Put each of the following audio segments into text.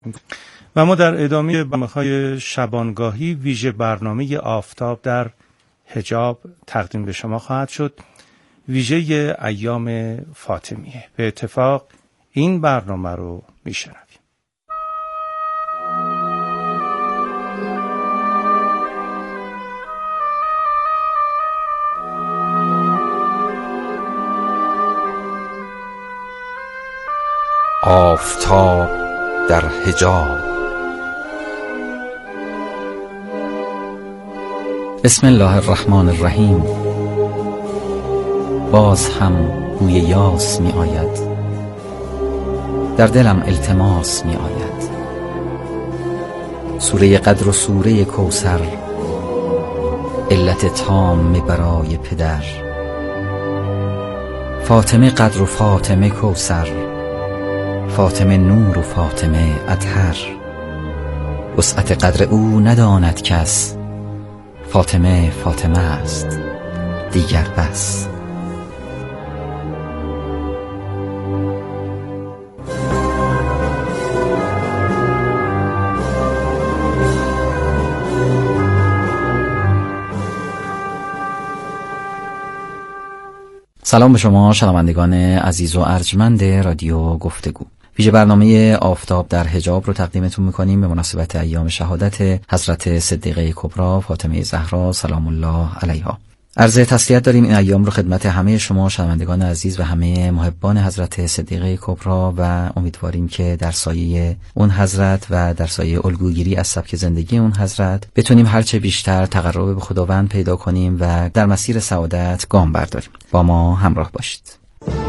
و ما در ادامه برنامه‌های شبانگاهی ویژه برنامه آفتاب در حجاب تقدیم به شما خواهد شد، ویژه ایام فاطمیه. به اتفاق این برنامه رو میشنویم. آفتاب در حجاب. بسم الله الرحمن الرحیم. باز هم بوی یاس می آید، در دلم التماس می آید. سوره قدر و سوره کوثر، علت تام برای پدر. فاطمه قدر و فاطمه کوثر، فاطمه نور و فاطمه اطهر. وسعت قدر او نداند کس، فاطمه فاطمه است دیگر بس. سلام به شما شنوندگان عزیز و ارجمند رادیو گفتگو. ویژه برنامه آفتاب در حجاب رو تقدیمتون میکنیم به مناسبت ایام شهادت حضرت صدیقه کبری فاطمه زهرا سلام الله علیها. عرض تسلیت داریم این ایام رو خدمت همه شما شنوندگان عزیز و همه محبان حضرت صدیقه کبری و امیدواریم که در سایه اون حضرت و در سایه الگوگیری از سبک زندگی اون حضرت بتونیم هرچه بیشتر تقرب به خداوند پیدا کنیم و در مسیر سعادت گام برداریم. با ما همراه باشید.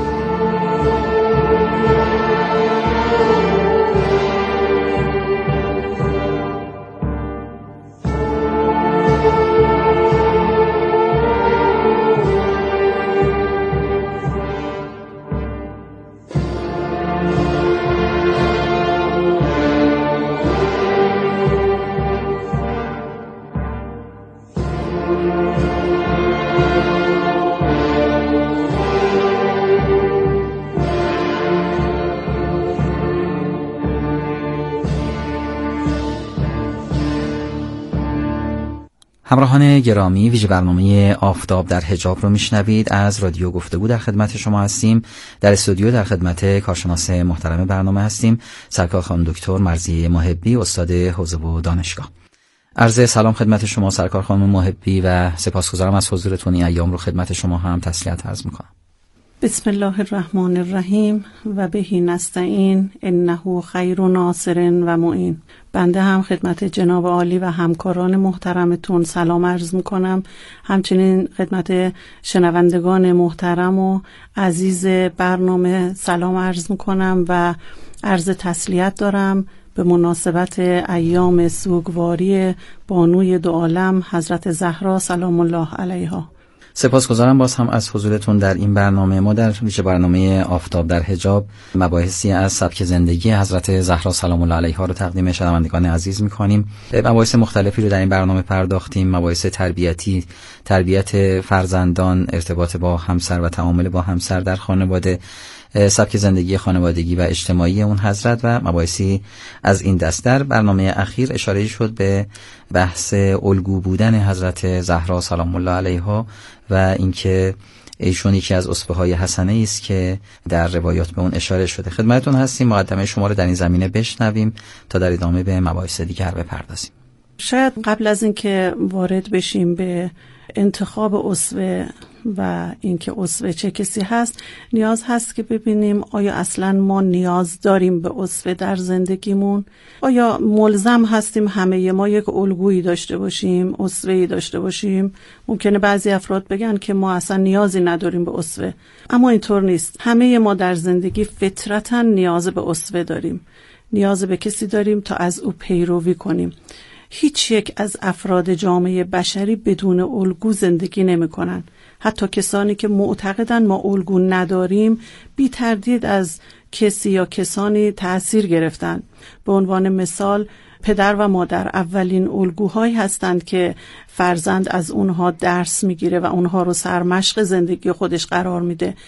همراهان گرامی، ویژه برنامه آفتاب در حجاب رو میشنوید. از رادیو گفتگو در خدمت شما هستیم. در استودیو در خدمت کارشناس محترم برنامه هستیم، سرکار خانم دکتر مرضیه محبی، استاد حوزه و دانشگاه. عرض سلام خدمت شما سرکار خانم محبی و سپاسگزارم از حضورتون. این ایام رو خدمت شما هم تسلیت عرض میکنم. بسم الله الرحمن الرحیم و بهی نستعین انه خیر ناصر و معین. بنده هم خدمت جناب عالی و همکاران محترمتون سلام عرض میکنم، همچنین خدمت شنوندگان محترم و عزیز برنامه سلام عرض میکنم و عرض تسلیت دارم به مناسبت ایام سوگواری بانوی دو عالم حضرت زهرا سلام الله علیها. سپاسگزارم باز هم از حضورتون در این برنامه. ما در ویژه برنامه آفتاب در حجاب مباحثی از سبک زندگی حضرت زهرا سلام الله علیها رو تقدیم شنوندگان عزیز می‌کنیم. مباحث مختلفی رو در این برنامه پرداختیم، مباحث تربیتی، تربیت فرزندان، ارتباط با همسر و تعامل با همسر در خانواده، سبک زندگی خانوادگی و اجتماعی اون حضرت و مباحثی از این دست. در برنامه اخیر اشاره شد به بحث الگو بودن حضرت زهرا سلام الله علیها و اینکه ایشون یکی از اسوه‌های حسنه است که در روایات به اون اشاره شده. خدمتتون هستیم، مقدمه شما رو در این زمینه بشنویم تا در ادامه به مباحث دیگر بپردازیم. شاید قبل از اینکه وارد بشیم به انتخاب اسوه و اینکه اسوه چه کسی هست، نیاز هست که ببینیم آیا اصلا ما نیاز داریم به اسوه در زندگیمون؟ آیا ملزم هستیم همه ما یک الگویی داشته باشیم، اسوه‌ای داشته باشیم؟ ممکنه بعضی افراد بگن که ما اصلا نیازی نداریم به اسوه، اما اینطور نیست. همه ما در زندگی فطرتاً نیاز به اسوه داریم، نیاز به کسی داریم تا از او پیروی کنیم. هیچ یک از افراد جامعه بشری بدون الگو زندگی نمی کنن. حتی کسانی که معتقدن ما الگو نداریم بی تردید از کسی یا کسانی تأثیر گرفتن. به عنوان مثال پدر و مادر اولین الگوهایی هستند که فرزند از اونها درس میگیره و اونها رو سرمشق زندگی خودش قرار میده.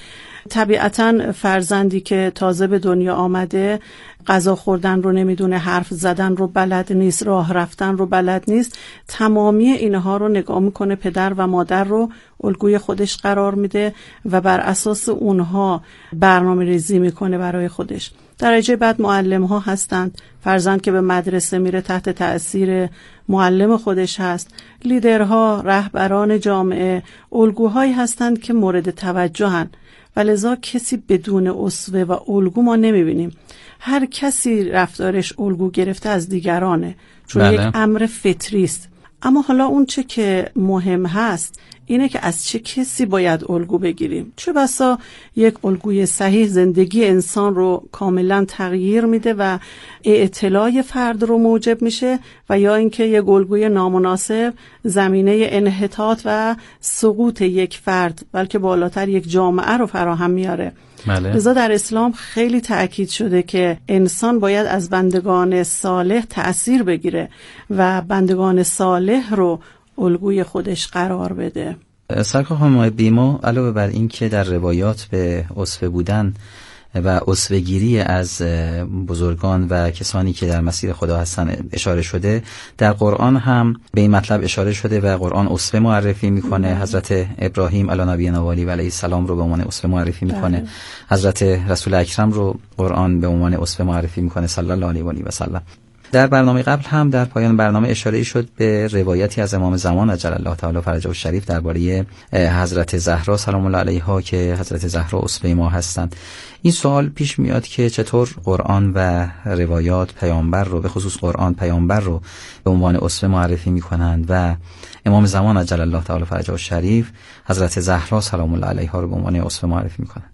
طبیعتاً فرزندی که تازه به دنیا آمده غذا خوردن رو نمیدونه، حرف زدن رو بلد نیست، راه رفتن رو بلد نیست، تمامی اینها رو نگاه میکنه پدر و مادر رو الگوی خودش قرار میده و بر اساس اونها برنامه ریزی میکنه برای خودش. درجه بعد معلم ها هستند، فرزند که به مدرسه میره تحت تأثیر معلم خودش هست. لیدرها، رهبران جامعه الگوهایی هستند که مورد توجهن و لذا کسی بدون اسوه و الگو ما نمیبینیم. هر کسی رفتارش الگو گرفته از دیگرانه، چون یک امر فطری است. اما حالا اون چه که مهم هست اینه که از چه کسی باید الگو بگیریم. چه بسا یک الگوی صحیح زندگی انسان رو کاملا تغییر میده و اعتلاع فرد رو موجب میشه، و یا اینکه یک الگوی نامناسب زمینه انحطاط و سقوط یک فرد بلکه بالاتر یک جامعه رو فراهم میاره. لذا در اسلام خیلی تأکید شده که انسان باید از بندگان صالح تأثیر بگیره و بندگان صالح رو الگوی خودش قرار بده. سرکار خانم بیما، علاوه بر این که در روایات به اسوه بودن و اسوه‌گیری از بزرگان و کسانی که در مسیر خدا هستن اشاره شده، در قرآن هم به این مطلب اشاره شده و قرآن اسوه معرفی میکنه. حضرت ابراهیم علی نبینا و علیه السلام رو به عنوان اسوه معرفی میکنه. حضرت رسول اکرم رو قرآن به عنوان اسوه معرفی میکنه صلی الله علیه و آله و سلم. در برنامه قبل هم در پایان برنامه اشاره شد به روایتی از امام زمان عجل الله تعالی فرجه الشریف درباره حضرت زهرا سلام الله علیها که حضرت زهرا اسوه ما هستند. این سوال پیش میاد که چطور قرآن و روایات پیامبر رو، به خصوص قرآن پیامبر رو به عنوان اسوه معرفی میکنند و امام زمان عجل الله تعالی فرجه الشریف حضرت زهرا سلام الله علیها رو به عنوان اسوه معرفی میکنند.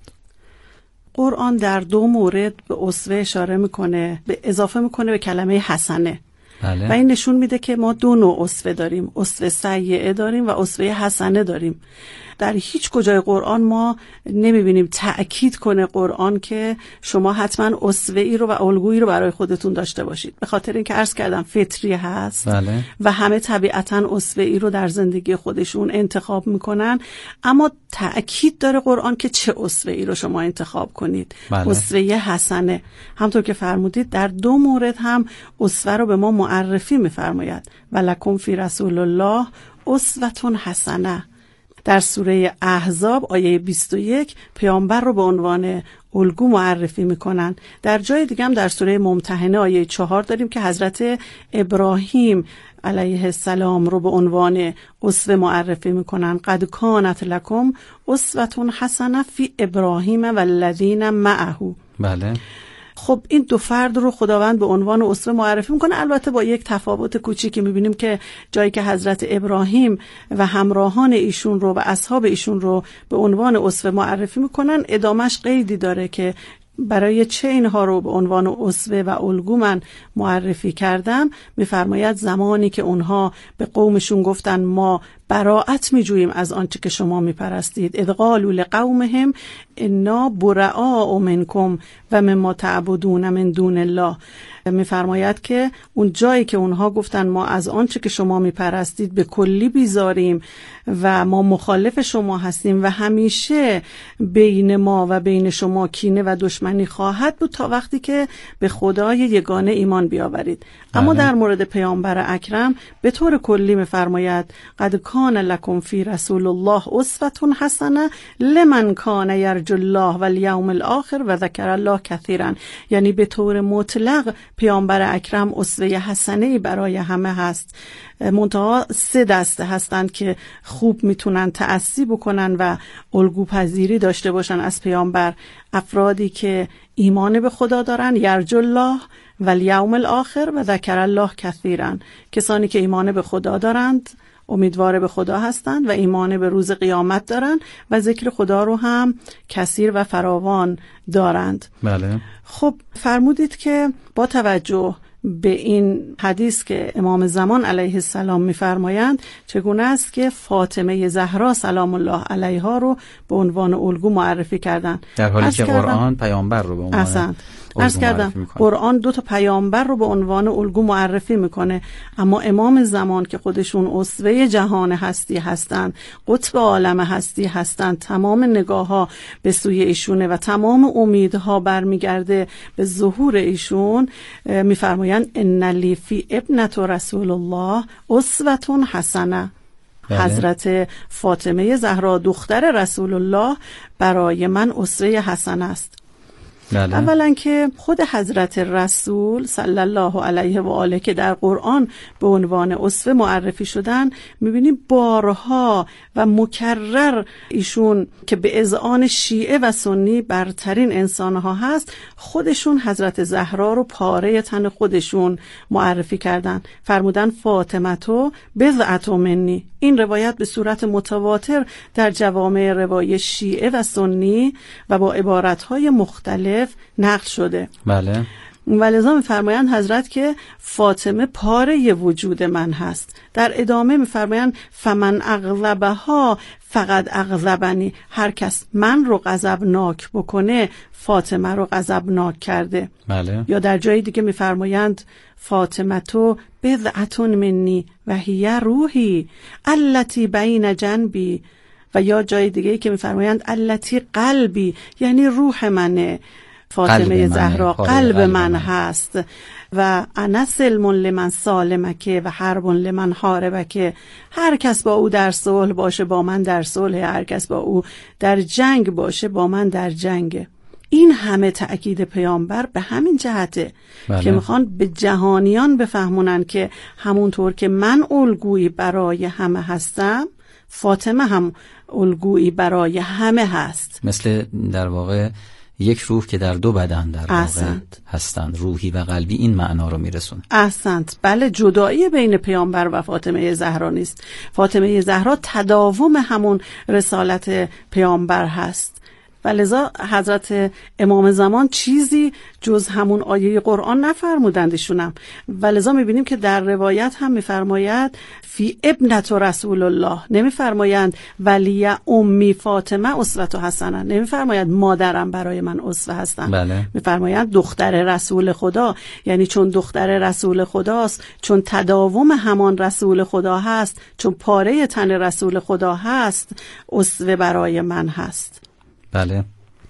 قرآن در 2 مورد به اسوه اشاره میکنه، به اضافه میکنه به کلمه حسنه. بله. و این نشون میده که ما 2 نوع اسوه داریم، اسوه سیئه داریم و اسوه حسنه داریم. در هیچ کجای قرآن ما نمیبینیم تأکید کنه قرآن که شما حتما اسوه ای رو و الگویی رو برای خودتون داشته باشید، به خاطر اینکه عرض کردم فطری هست. بله. و همه طبیعتا اسوه ای رو در زندگی خودشون انتخاب میکنن، اما تأکید داره قرآن که چه اسوه ای رو شما انتخاب کنید. بله. اسوه حسنه، همطور که فرمودید در 2 مورد هم اسوه رو به ما معرفی میفرماید. ولکم فی رسول الله اسوه حسنه. در سوره احزاب آیه 21 پیامبر رو به عنوان الگو معرفی میکنن. در جای دیگه هم در سوره ممتحنه آیه 4 داریم که حضرت ابراهیم علیه السلام رو به عنوان اسوه معرفی میکنن. قد کانت لکم اسوه حسنه فی ابراهیم و الذین معه. بله. خب این 2 فرد رو خداوند به عنوان اسوه معرفی میکنه، البته با یک تفاوت کوچیکی. میبینیم که جایی که حضرت ابراهیم و همراهان ایشون رو و اصحاب ایشون رو به عنوان اسوه معرفی میکنن، ادامش قیدی داره که برای چه اینها رو به عنوان اسوه و الگو من معرفی کردم. میفرماید زمانی که اونها به قومشون گفتن ما براءت میجوییم از آنچه که شما میپرستید، اذ قالوا لقومهم انا براء منکم و مما تعبدون من دون الله. میفرماید که اون جایی که اونها گفتن ما از آنچه که شما میپرستید به کلی بیزاریم و ما مخالف شما هستیم و همیشه بین ما و بین شما کینه و دشمنی خواهد بود تا وقتی که به خدای یگانه ایمان بیاورید. اما در مورد پیامبر اکرم به طور کلی میفرماید قد کان لکم فی رسول الله اسوه حسنه لمن کان یرجو الله والیوم الاخر و ذکر الله کثیرا. یعنی به طور مطلق پیامبر اکرم اسوه حسنه‌ای برای همه هست. منتها 3 دسته هستند که خوب میتونن تأسی بکنن و الگو پذیری داشته باشن از پیامبر. افرادی که ایمان به خدا دارن، یرجو الله و الیوم الاخر و ذکر الله کثیرا. کسانی که ایمان به خدا دارند، امیدوار به خدا هستند و ایمان به روز قیامت دارند و ذکر خدا رو هم کثیر و فراوان دارند. بله. خب فرمودید که با توجه به این حدیث که امام زمان علیه السلام می‌فرمایند چگونه است که فاطمه زهرا سلام الله علیها رو به عنوان الگو معرفی کردند، در حالی که قرآن پیامبر رو به عنوان عرض کردم قرآن 2 پیامبر رو به عنوان الگو معرفی میکنه، اما امام زمان که خودشون اسوه جهان هستی هستند، قطب عالم هستی هستند، تمام نگاه ها به سوی ایشونه و تمام امیدها برمیگرده به ظهور ایشون، میفرمایند ان لی فی ابنة رسول الله اسوة حسنه. حضرت فاطمه زهرا دختر رسول الله برای من اسوه حسن است. بله. اولا که خود حضرت رسول صلی الله علیه و آله که در قرآن به عنوان اسوه معرفی شدن، میبینیم بارها و مکرر ایشون که به اذعان شیعه و سنی برترین انسانها هست، خودشون حضرت زهرا رو پاره تن خودشون معرفی کردن. فرمودن فاطمه تو بضعة منی. این روایت به صورت متواتر در جوامع روای شیعه و سنی و با عبارتهای مختلف نقل شده. بله. ولذا می‌فرمایند حضرت که فاطمه پاره وجود من هست. در ادامه می‌فرمایند فمن اغضبها فقط اغضبنی. هر کس من رو غضبناک بکنه فاطمه رو غضبناک کرده. بله. یا در جای دیگه می‌فرمایند فاطمه تو بضعة منی و هی روحی التی بین جنبی. و یا جای دیگه که می‌فرمایند التی قلبی، یعنی روح منه. فاطمه زهرا قلب من هست. و انا سلم لمن سالمک و حرب لمن حاربک. هر کس با او در صلح باشه با من در صلح، هر کس با او در جنگ باشه با من در جنگ. این همه تأکید پیامبر به همین جهته. بله. که میخوان به جهانیان بفهمونن که همونطور که من الگویی برای همه هستم، فاطمه هم الگویی برای همه هست. مثل در واقع یک روح که در 2 بدن در واقع هستند، روحی و قلبی. این معنا رو میرسونه. احسنت. بله، جدایی بین پیامبر و فاطمه زهرا نیست. فاطمه زهرا تداوم همون رسالت پیامبر هست. و لذا حضرت امام زمان چیزی جز همون آیه قرآن نفرمودندشونم. و لذا میبینیم که در روایت هم میفرماید فی ابنة رسول الله، نمیفرمایند ولی امی فاطمه اسوة حسنه، نمیفرماید مادرم برای من اسوه هستن. بله. میفرمایند دختر رسول خدا، یعنی چون دختر رسول خداست، چون تداوم همان رسول خدا هست، چون پاره تن رسول خدا هست، اسوه برای من هست. بله.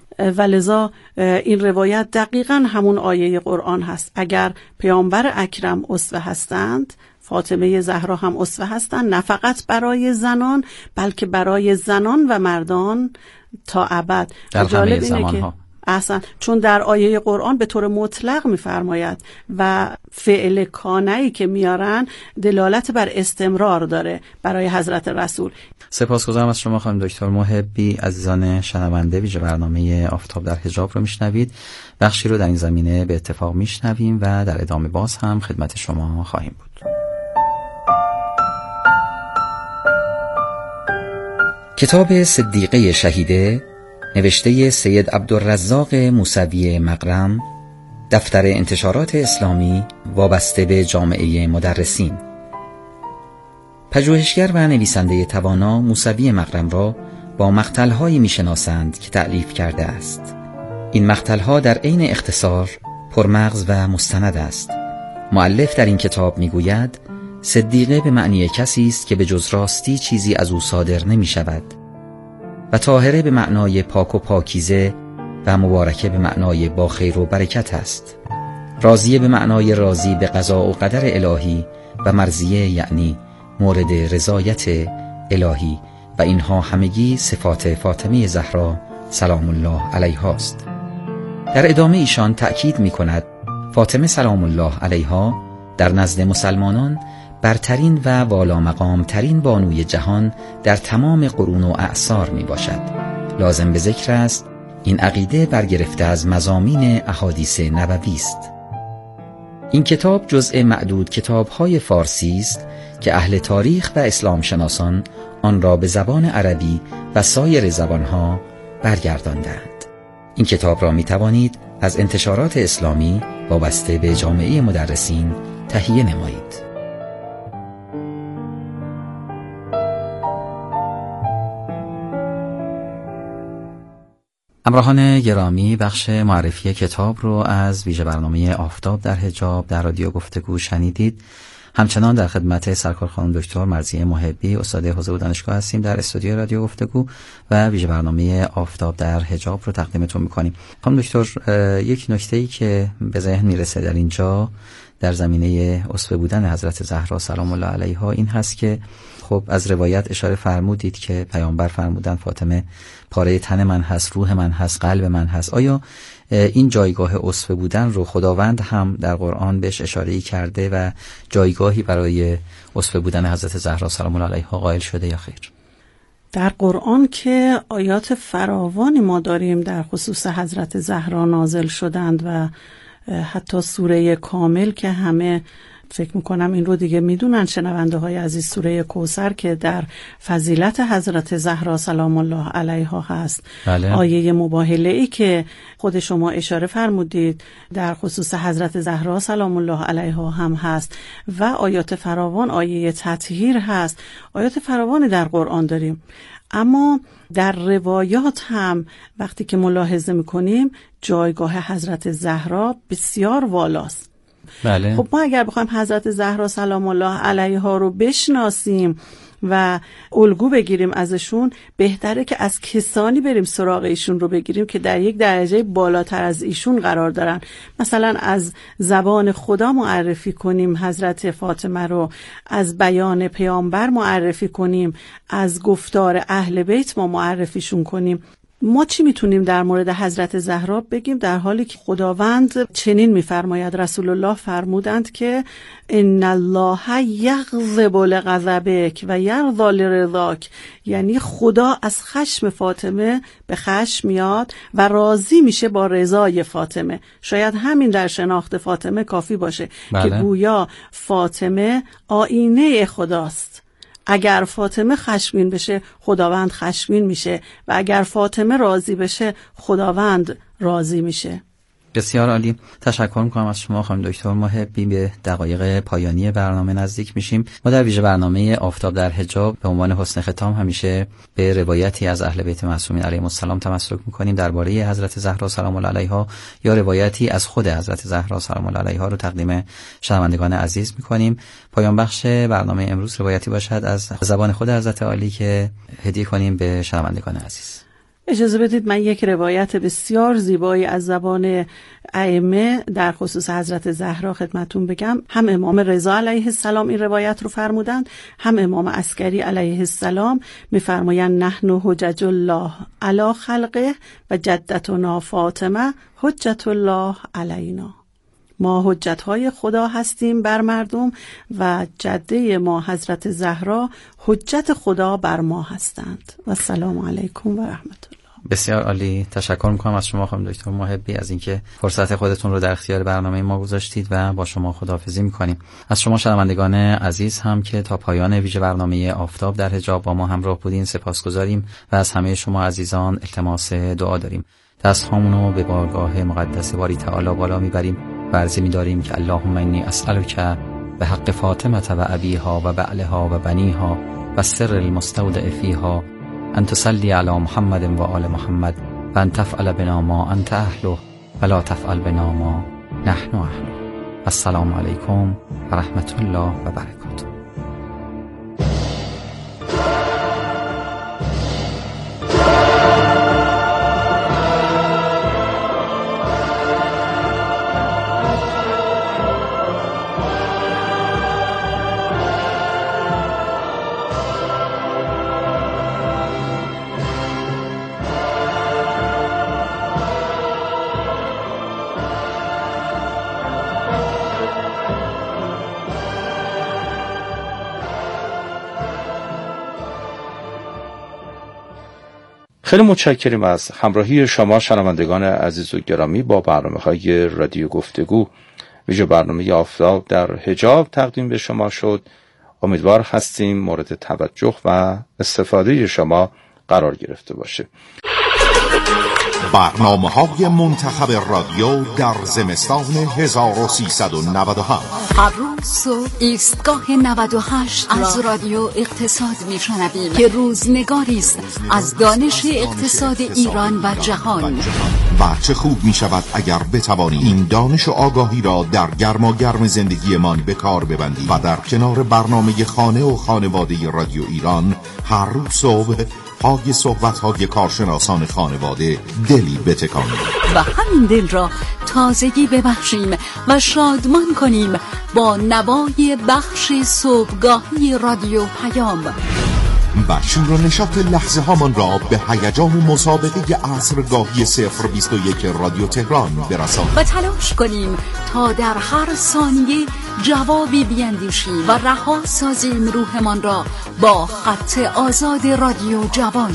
ولذا این روایت دقیقاً همون آیه قرآن هست. اگر پیامبر اکرم اسوه هستند، فاطمه زهرا هم اسوه هستند، نه فقط برای زنان بلکه برای زنان و مردان تا ابد. در همه زمانها. احسن. چون در آیه قرآن به طور مطلق میفرماید و فعل کانه‌ای که میارن دلالت بر استمرار داره برای حضرت رسول. سپاسگزارم از شما خانم دکتر محبی. عزیزان شنونده، ویژه برنامه آفتاب در حجاب رو میشنوید. بخشی رو در این زمینه به اتفاق میشنویم و در ادامه باز هم خدمت شما خواهیم بود. کتاب صدیقه شهیده نوشته سید عبدالرزاق موسوی مقرم، دفتر انتشارات اسلامی وابسته به جامعه مدرسین. پژوهشگر و نویسنده توانا موسوی مقرم را با مقتل‌هایی می‌شناسند که تألیف کرده است. این مقتل‌ها در عین اختصار پرمغز و مستند است. مؤلف در این کتاب می‌گوید صدیقه به معنی کسی است که به جز راستی چیزی از او صادر نمی‌شود و طاهره به معنای پاک و پاکیزه و مبارکه به معنای با خیر و برکت است. راضیه به معنای راضی به قضا و قدر الهی و مرضیه یعنی مورد رضایت الهی و اینها همگی صفات فاطمه زهرا سلام الله علیها است. در ادامه ایشان تأکید می کند فاطمه سلام الله علیها در نزد مسلمانان برترین و والا مقام ترین بانوی جهان در تمام قرون و اعصار می باشد. لازم به ذکر است این عقیده برگرفته از مضامین احادیث نبوی است. این کتاب جزء معدود کتاب‌های فارسی است که اهل تاریخ و اسلام شناسان آن را به زبان عربی و سایر زبانها برگرداندند. این کتاب را می توانید از انتشارات اسلامی وابسته به جامعه مدرسین تهیه نمایید. همراهان گرامی، بخش معرفی کتاب رو از ویژه برنامه آفتاب در حجاب در رادیو گفتگو شنیدید. همچنان در خدمت سرکار خانم دکتر مرضیه محبی، استاد حوزه و دانشگاه هستیم در استودیو رادیو گفتگو و ویژه برنامه آفتاب در حجاب رو تقدیمتون میکنیم. خانم دکتر، یک نکته‌ای که به ذهن میرسه در اینجا در زمینه اسوه بودن حضرت زهرا سلام الله علیها این هست که خب از روایت اشاره فرمودید که پیامبر فرمودن فاطمه پاره تن من هست، روح من هست، قلب من هست. آیا این جایگاه اسوه بودن رو خداوند هم در قرآن بهش اشاره‌ای کرده و جایگاهی برای اسوه بودن حضرت زهرا سلام الله علیها قائل شده یا خیر؟ در قرآن که آیات فراوانی ما داریم در خصوص حضرت زهرا نازل شدند و حتی سوره کامل که همه فکر میکنم این رو دیگه میدونن شنونده های عزیز، سوره کوثر که در فضیلت حضرت زهرا سلام الله علیها هست. بله. آیه مباهله ای که خود شما اشاره فرمودید در خصوص حضرت زهرا سلام الله علیها هم هست و آیات فراوان، آیه تطهیر هست. آیات فراوانی در قرآن داریم، اما در روایات هم وقتی که ملاحظه میکنیم جایگاه حضرت زهرا بسیار والاست. بله. خب ما اگر بخوایم حضرت زهرا سلام الله علیها رو بشناسیم و الگو بگیریم ازشون، بهتره که از کسانی بریم سراغ ایشون رو بگیریم که در یک درجه بالاتر از ایشون قرار دارن. مثلا از زبان خدا معرفی کنیم حضرت فاطمه رو، از بیان پیامبر معرفی کنیم، از گفتار اهل بیت ما معرفیشون کنیم. ما چی میتونیم در مورد حضرت زهرا بگیم در حالی که خداوند چنین میفرماید؟ رسول الله فرمودند که ان الله یغضب لغضبک و یرضی لرضاک، یعنی خدا از خشم فاطمه به خشم میاد و راضی میشه با رضای فاطمه. شاید همین در شناخت فاطمه کافی باشه. بله. که گویا فاطمه آینه خداست. اگر فاطمه خشمگین بشه خداوند خشمگین میشه و اگر فاطمه راضی بشه خداوند راضی میشه. بسیار عالی. تشکر میکنم از شما خانم دکتر محبی. به دقایق پایانی برنامه نزدیک میشیم. ما در ویژه برنامه آفتاب در حجاب به عنوان حسن ختام همیشه به روایتی از اهل بیت معصومین علیهم السلام تمسک میکنیم درباره حضرت زهرا سلام الله علیها یا روایتی از خود حضرت زهرا سلام الله علیها رو تقدیم شنوندگان عزیز میکنیم. پایان بخش برنامه امروز روایتی باشد از زبان خود حضرت عالی که هدیه کنیم به شنوندگان عزیز. اجازه بدید من یک روایت بسیار زیبایی از زبان ائمه در خصوص حضرت زهرا خدمتون بگم. هم امام رضا علیه السلام این روایت رو فرمودند، هم امام عسکری علیه السلام میفرمایند نحن حجج الله علی خلقه و جدتنا فاطمه حجت الله علینا. ما حجت‌های خدا هستیم بر مردم و جده ما حضرت زهرا حجت خدا بر ما هستند. و السلام علیکم و رحمت الله. بسیار عالی. تشکر میکنم از شما خانم دکتر محبی از اینکه فرصت خودتون رو در اختیار برنامه ما گذاشتید و با شما خداحافظی میکنیم. از شما شنوندگان عزیز هم که تا پایان ویژه برنامه آفتاب در حجاب با ما همراه بودین سپاسگزاریم و از همه شما عزیزان التماس دعا داریم. دستهامون رو به بارگاه مقدس باری تعالی بالا میبریم و عرض می‌داریم که اللهم انی اسألک به حق فاطمه و ابیها و بعلها و بنیها و سر المستودع فیها ان تصلی علی محمد و آل محمد و ان تفعل بنا ما انت اهله و لا تفعل بنا ما نحن اهله. السلام علیکم و رحمت الله و برکاته. خیلی متشکریم از همراهی شما شنوندگان عزیز و گرامی با برنامه‌های رادیو گفتگو. ویژه برنامه آفتاب در حجاب تقدیم به شما شد. امیدوار هستیم مورد توجه و استفاده شما قرار گرفته باشه. برنامه‌های منتخب رادیو در زمستان 1397. هر روز صبح ایستگاه 98 از رادیو اقتصاد میشنویم که روزنگاری است از دانش اقتصاد ایران و جهان. و چه خوب می شود اگر بتوانیم این دانش و آگاهی را در گرماگرم زندگیمان به کار ببندیم و در کنار برنامه خانه و خانواده رادیو ایران هر روز صبح پای صحبت‌های کارشناسان خانواده دلی بتکانیم و همین دل را تازگی ببخشیم و شادمان کنیم با نوای بخش صبحگاهی رادیو پیام و شور و نشاط لحظه هامان را به هیجان مسابقه عصرگاهی 021 رادیو تهران برسانیم و تلاش کنیم تا در هر ثانیه جوابی بیندیشیم و رها سازیم روحمان را با خط آزاد رادیو جوان.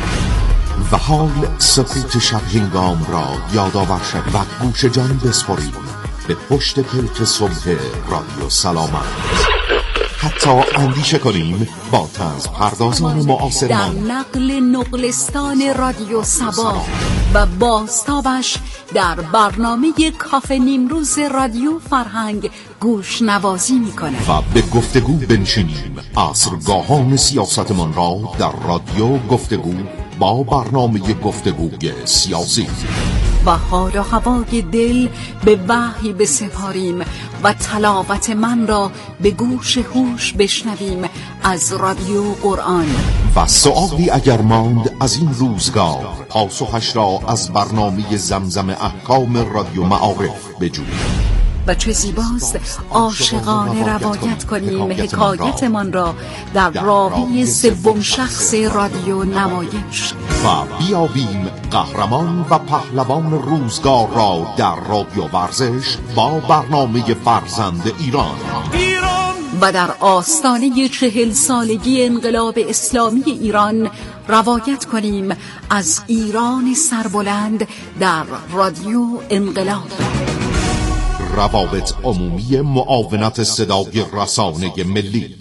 و حال سکوت شب هنگام را یادآور شد و گوش جان بسپاریم به پشت پلک صبح رادیو سلامت. حتی اندیشه کنیم با طنز پردازان معاصرمان در نقل نقلستان رادیو سبا و بازتابش در برنامه کافه نیمروز رادیو فرهنگ گوش نوازی میکنه و به گفتگو بنشینیم عصرگاهان سیاستمان را در رادیو گفتگو با برنامه گفتگوی سیاسی و حال و هوای دل به وحی بسپاریم و تلاوت من را به گوش هوش بشنویم از رادیو قرآن. و سؤالی اگر ماند از این روزگار پاسخش را از برنامه زمزم احکام رادیو معارف بجوییم. و چه زیباست عاشقانه روایت کنیم حکایتمان را در راوی سوم شخص رادیو نمایش و بیابیم قهرمان و پهلوان روزگار را در رادیو ورزش با برنامه فرزند ایران و در آستانه 40 سالگی انقلاب اسلامی ایران روایت کنیم از ایران سربلند در رادیو انقلاب. روابط عمومی معاونت صدای رسانه ملی.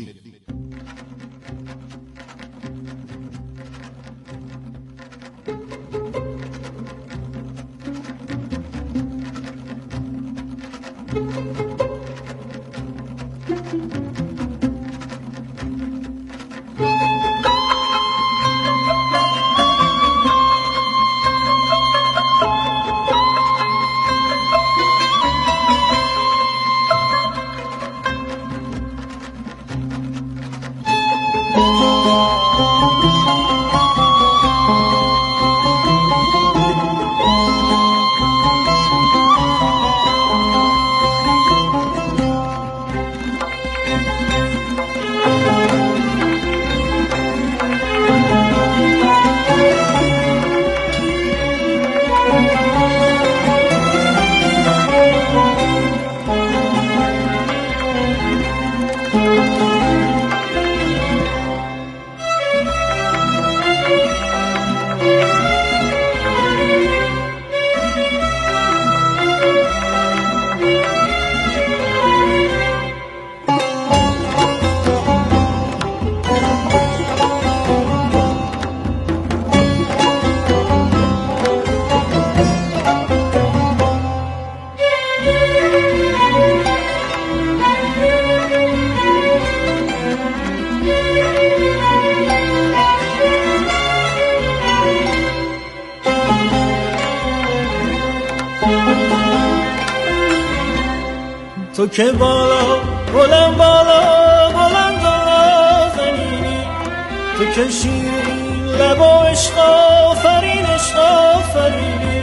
تو که بالا بلند بالا بلند نازنینی، تو که شیرین لب و عشق آفرین عشق آفرینی،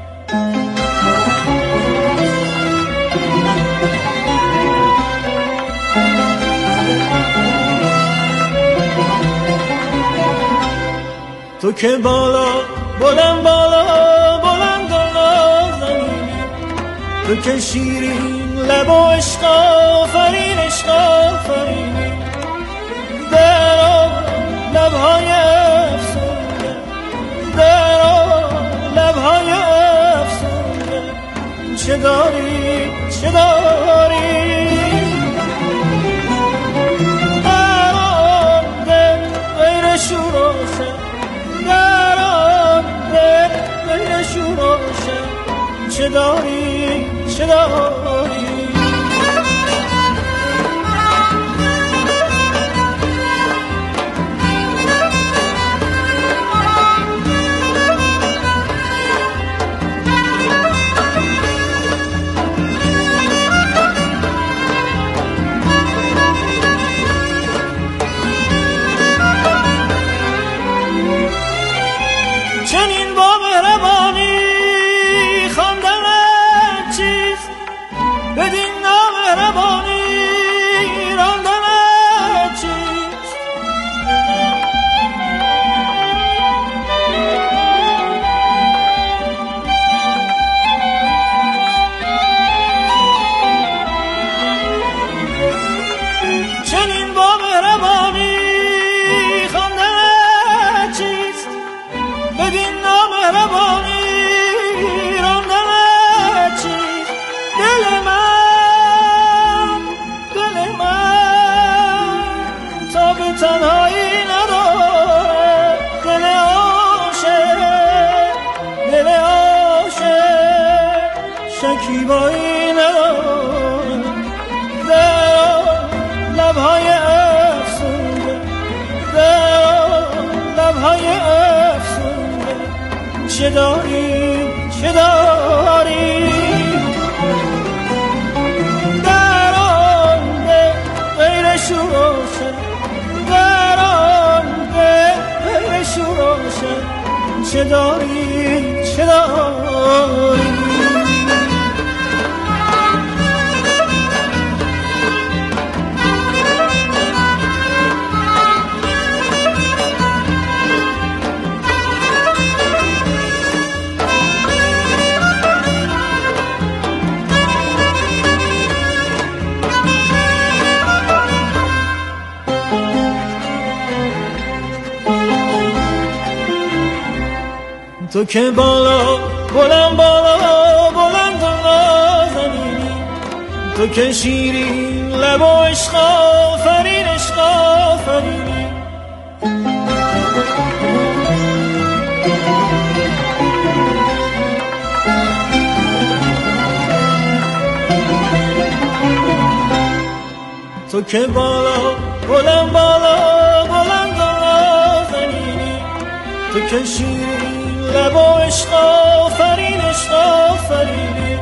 تو که بالا بلند بالا بلند نازنینی، تو که شیرین لب و عشق آفرین عشق آفرینی، در لبهای افسونده، در لبهای افسونده، چه داری چه داری، در آن دل غیر شور و شر، در آن دل غیر شور شکیبایی ندارم، در لبهای افسونده، در لبهای افسونده چه داری چه داری، در آن ده غیر شوروشه، در آن ده غیر شوروشه چه داری چه داری. تو که بالا بلند بالا بلند نازنینی، تو که شیرین لب و عشق آفرین عشق آفرینی، تو که بالا بلند بالا بلند نازنینی، تو که شیرین لب و عشق آفرین عشق آفرینی،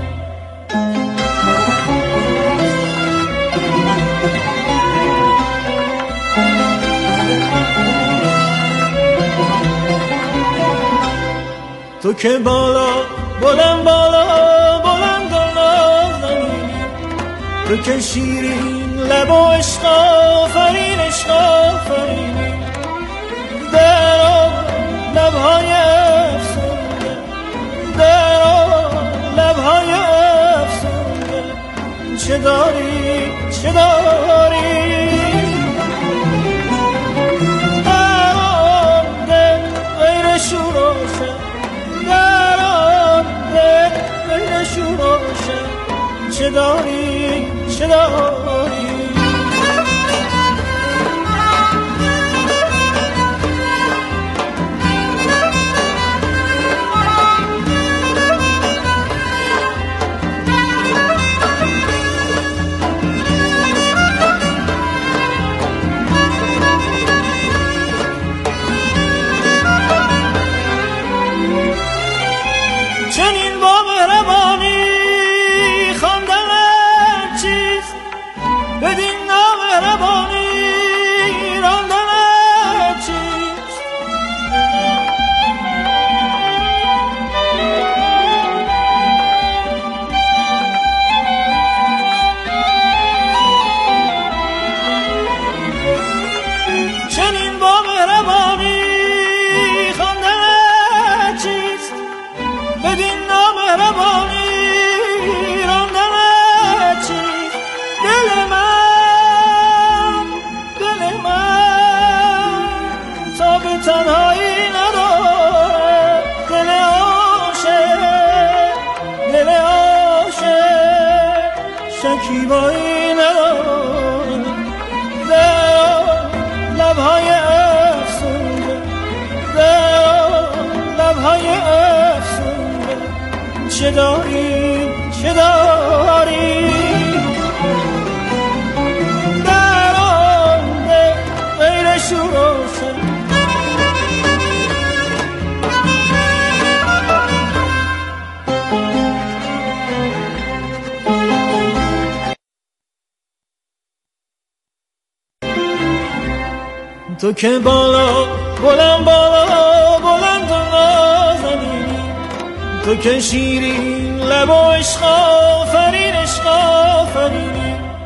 تو که بالا بلند بالا بلند نازنینی، تو که شیرین لب و عشق آفرین عشق آفرینی، در لبهای افسونده، در لبهای افسونده چه داری چه داری، در آن ده غیر شوروشه، در آن ده غیر شوروشه چه داری چه داری. چنین با مهربانی خواندن چیز، بدین نامهربانی راندن چیز، چنین با مهربانی خواندن چیز، بدین نامهربانی راندن چیز، دل من تا به تنهایی نداره، دل عاشق شکیبایی نداره، در لبهای افسونده، در لبهای افسونده چه داری چه داری، در آن ده غیر شوروشه، تو که بالا بلند بالا بلند نازنینی، تو که شیرین لب و عشق آفرین عشق آفرین،